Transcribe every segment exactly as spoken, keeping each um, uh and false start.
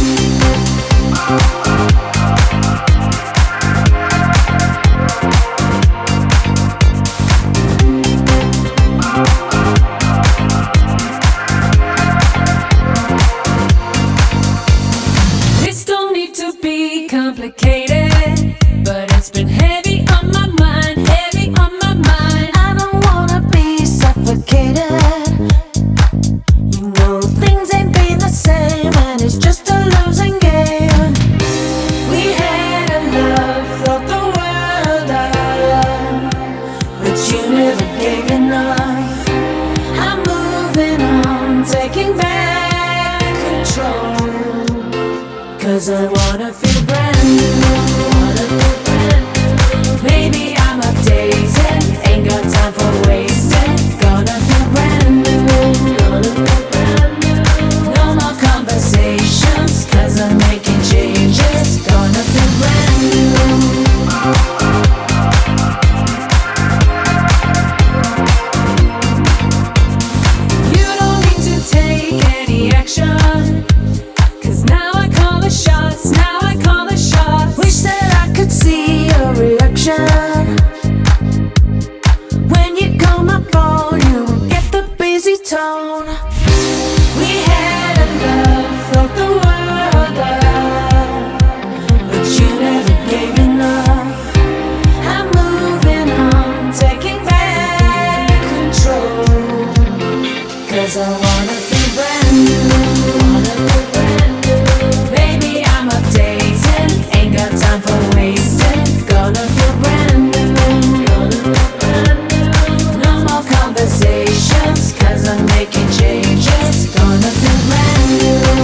Complicated, but it's been heavy on my mind, heavy on my mind. I don't wanna be suffocated. You know things ain't been the same, and it's just a losing game. We had a love, thought the world of, but you never gave enough. I'm moving on, taking back control, 'cause I wanna feel brand new. Maybe I'm updated, ain't got time for wasting. Gonna feel brand new. No more conversations, 'cause I'm making changes. Gonna feel brand new. You don't need to take any action, 'cause now I call the shots, now I call the shots. Wish that I could see your reaction. When you call my phone, you get the busy tone. We had a love, thought the world of, But you never gave enough. I'm moving on, taking back control, 'Cause I wanna feel brand new. baby I'm updated, ain't got time for wasting. Gonna feel brand new. No more conversations, 'cause I'm making changes. Gonna feel brand new.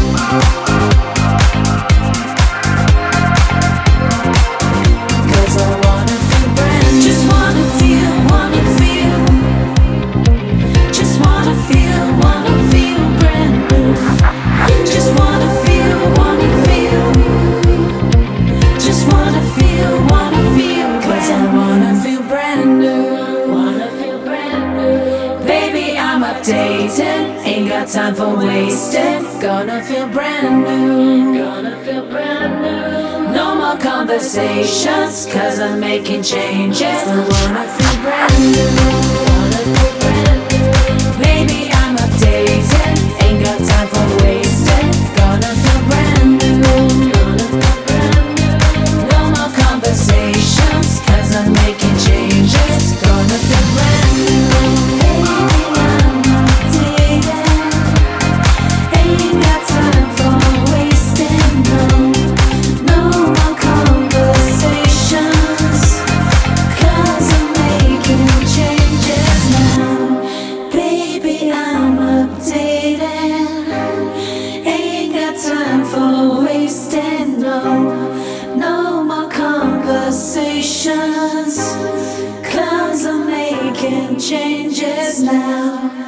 Cause I wanna feel brand new. Just wanna feel, wanna feel. Just wanna feel, wanna feel brand new. Just wanna feel, wanna feel. Just wanna feel, wanna feel. 'Cause I wanna feel brand new. Wanna feel brand new. Baby, I'm updated, ain't got time for wasting. Gonna feel brand new. Gonna feel brand new. No more conversations, 'cause I'm making changes. I wanna feel brand new. Wanna feel brand new. Baby, I'm updated, ain't got time for wasting. Gonna feel brand new. Gonna feel brand new. No more conversations, 'cause I'm making changes. Gonna feel brand new. Ain't got time for wasting, no. No more conversations, 'cause I'm making changes now. Baby, I'm updated. Ain't got time for wasting, no. No more conversations, 'cause I'm making changes now.